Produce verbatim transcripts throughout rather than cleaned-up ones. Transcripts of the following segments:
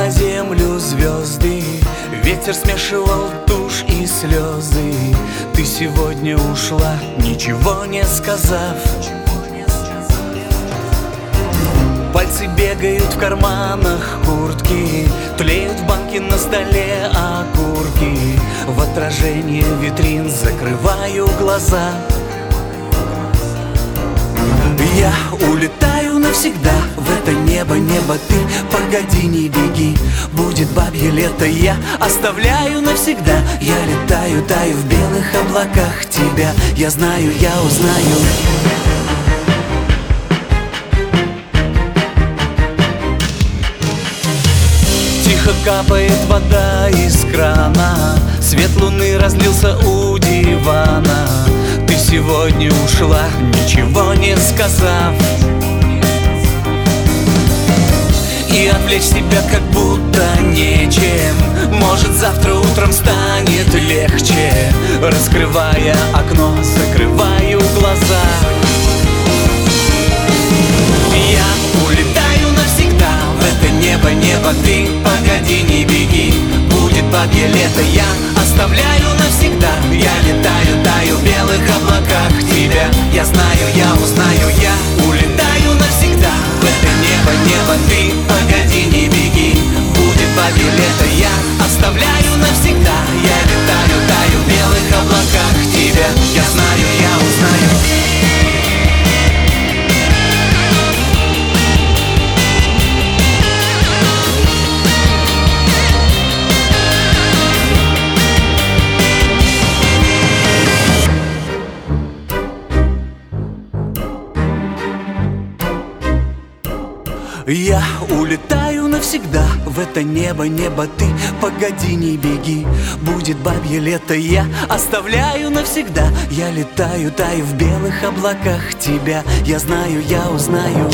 на землю звезды, ветер смешивал тушь и слезы. Ты сегодня ушла, ничего не сказав. Пальцы бегают в карманах куртки, тлеют в банке на столе окурки. В отражение витрин закрываю глаза. Я улетаю навсегда в это небо, небо ты. Погоди, не беги, будет бабье лето. Я оставляю навсегда. Я летаю, таю в белых облаках тебя. Я знаю, я узнаю. Тихо капает вода из крана, свет луны разлился у дивана. Ты сегодня ушла, ничего не сказав. И отвлечь себя как будто нечем. Может, завтра утром станет легче. Раскрывая окно, закрываю глаза. Я улетаю навсегда в это небо, небо ты. Погоди, не беги, будет бабье лето. Я оставляю навсегда. Я летаю, таю в белых облаках тебя. Я знаю, я узнаю, я улетаю навсегда в это небо, небо ты. Погоди, не беги, будет бабье лето. Я оставляю навсегда. Я летаю, таю в белых облаках тебя. Я знаю, я узнаю. Я улетаю навсегда в это небо, небо ты. Погоди, не беги, будет бабье лето. Я оставляю навсегда. Я летаю, таю в белых облаках тебя. Я знаю, я узнаю.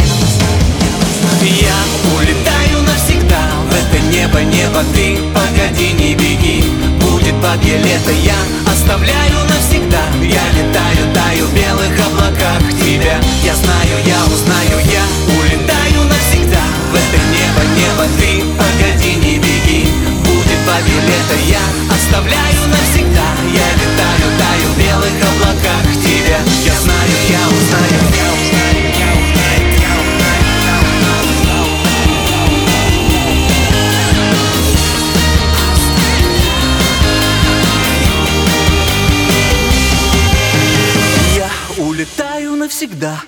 Я улетаю навсегда в это небо, небо ты. Погоди, не беги, будет бабье лето. Я оставляю навсегда. Я летаю, таю в белых облаках тебя. Я знаю, я узнаю, я улетаю навсегда в это небо, небо ты. Погоди, не беги, будет бабье лето. Я оставляю навсегда. Я летаю, таю в белых облаках тебя. Я знаю, я узнаю, я узнаю, я узнаю, я узнаю. Я улетаю навсегда